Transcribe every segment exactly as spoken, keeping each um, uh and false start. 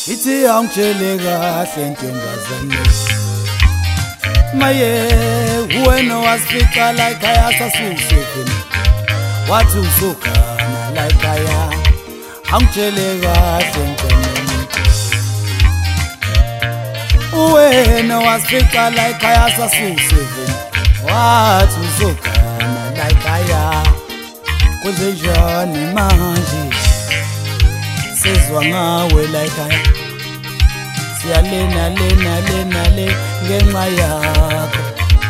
ithi angitshele kahle ntombazane maye wena wasifica la ekhaya sasisefeni wathi uzogana la ekhaya angitshele kahle ntombazane wena wasifica la ekhaya sasisefeni wathi uzogana la ekhaya kwenze njani manje sizwa ngawe la ekhaya siyalena lena lena le ngenxa yakho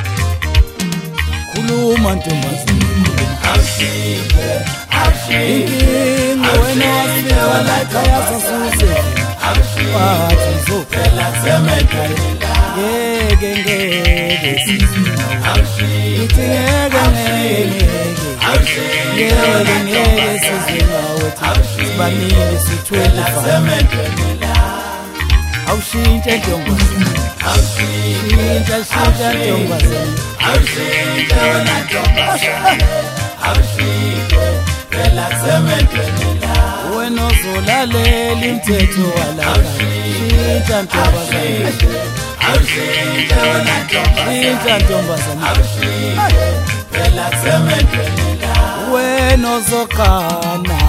khuluma ntombazane awushike awushike wena wasifica la ekhaya sasisefeni wathi uzogana semekhaya ngeke ngeke sizwe awushike ithi ngeke ngeke ngeke ngeke sizwe ngawe sibanile si-twenty-five semekhaya awushintshe ntombazane awushike shintsha shintsha ntombazane awushike wena ntombazane awushike phela semekhaya wena ozolalela imithetho walapha shintsha ntombazane awushike wena ntombazane shintsha ntombazane awushike phela semekhaya wena ozogana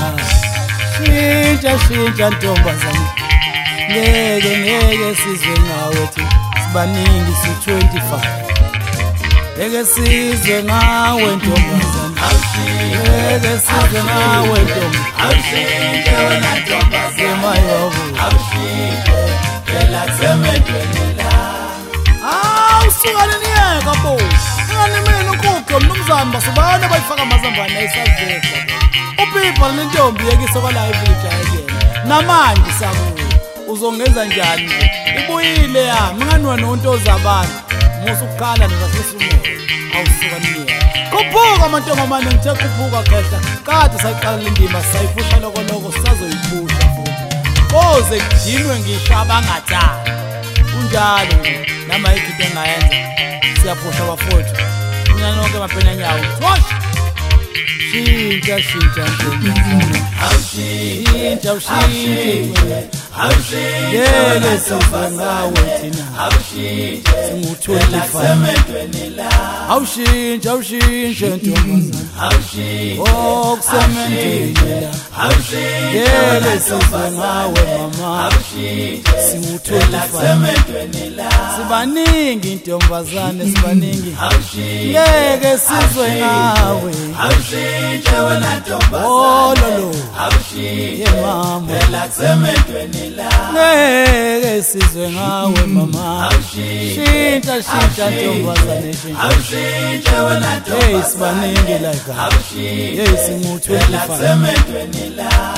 shintsha shintsha ntombazane ngeke ngeke sizwe ngawe thi sibaningi si-twenty-five ngeke sizwe ngawe ntombazane ngeke sizwe ngawe ntombazane awushike wena ntombazane emayobo awushike phela semekhaya awusukane niyeka bo ngani mina unkukho mnumzane basubana bayifaka amazambane ayisazeka uPipa nentombi yekise kwala ivillage ayekena namanje sakuyo uzongenza njani ibuyile yami ngani wena untoza abantu musu ukukhala nezasisumo awusuka niyeka kuphuka amantombazane ngithe kuphuka khehla kade sayiqala indima sayifusha lokho lokho sisazoyiphusha futhi koze kudinwe ngisho abangathani kunjalo nama ikhiphe engayenza siyaphusha abafowethu kunyana nonke amaphenya nyawo thosh shintsha shintsha ntombazane awushike shintsha ushintshe awushike ngeke sizwe ngawe thina awushike singu-twenty-five semekhaya awushintshe awushintshe ntombazane awushike okusemendweni la awushike ngeke sizwe ngawe mama awushike singu-twenty-five semekhaya sibaningi ntombazane sibaningi awushike ngeke sizwe ngawe awushike wena ntombazane ololo awushike ye mama phela semekhaya ngeke sizwe ngawe mama awushike shintsha shintsha ntombazane shintsha awushike wena hey ntombazane sibaningi like awushike hey singu-twenty-five semekhaya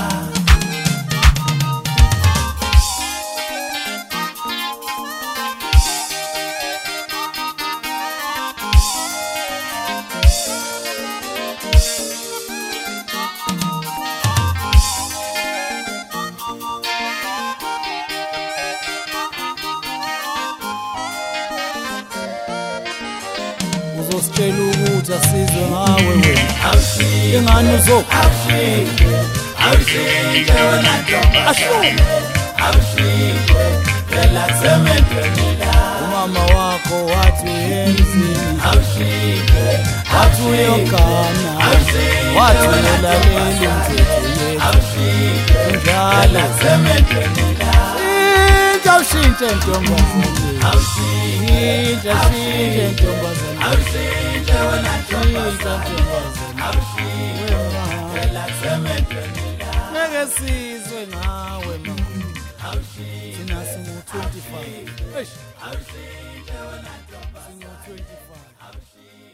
uzositshela ukuthi asizwe ngawe wena awushike ingani uzokha awushike awushike wena ntombazane awushike phela semekhaya umama wakho wathi uyemzini awushike wathi uyogana wathi ulalela umthetho yethu awushike njalo semekhaya shintsha ushintshe ntombazane awushike shintsha shintshe ntombazane awushike wena ntombazane shintsha ntombazane awushike phela semekhaya ngeke sizwe ngawe mama awushike thina singu-twenty-five awushike wena ntombazane singu-twenty-five awushike